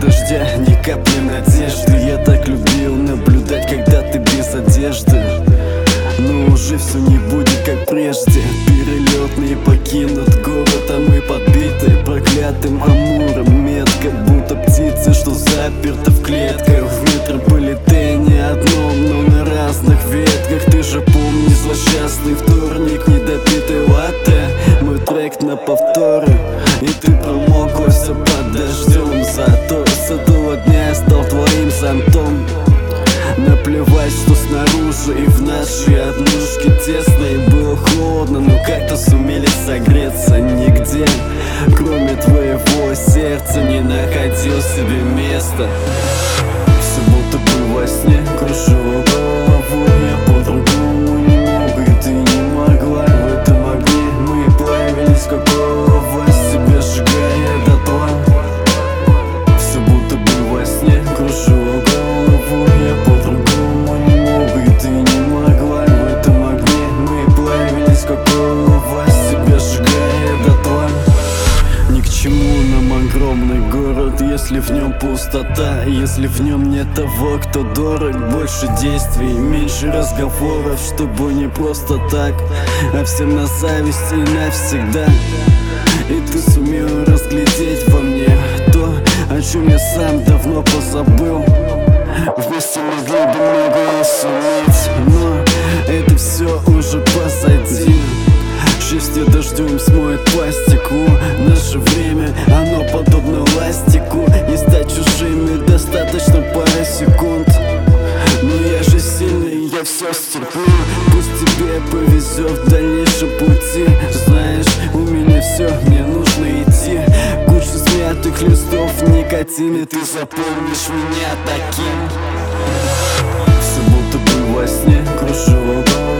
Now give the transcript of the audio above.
дождя, ни капли надежды. Я так любил наблюдать, когда ты без одежды. Но уже все не будет как прежде. Перелетный покинут город, а мы подбиты проклятым амуром. Метко, будто птицы, что заперты в клетках. В метрополитене одном, но на разных ветках. Ты же помни злосчастный вторник, недопитый латте. Мой трек на повторы, и ты промокла все под дождем. Зато с этого дня я стал твоим зонтом. Наплевать, что снаружи и в нашей однушке тесно. И было холодно, но как-то сумели согреться. Нигде, кроме твоего сердца, не находил себе места. Все будто бы во сне, кружила голову. Я по-другому не мог, и ты не могла. В этом огне мы плавились, как власть, себя сжигая дотла. Все будто бы во сне, кружила голову. Я по-другому не мог, и ты не могла. В этом огне мы плавились, как власть, себя сжигая дотла. Ни к чему нам огромный город, если в нем пустота. Если в нем нет того, кто дорог. Больше действий, меньше разговоров, чтобы не просто так, а всем на зависть и навсегда. И ты сумел разглядеть во мне то, о чем я сам давно позабыл. Вместе могли бы многое суметь, но это все уже позади. Счастье дождем смоет пластику. Наше время, оно подобно ластику. Не стать чужими достаточно пары секунд. Но я же сильный, я все стерплю. Пусть тебе повезет в дальнейшем пути. Знаешь, у меня все, мне нужно идти. Куча смятых листов в никотине. Ты запомнишь меня таким. Все будто бы во сне, кружила голова.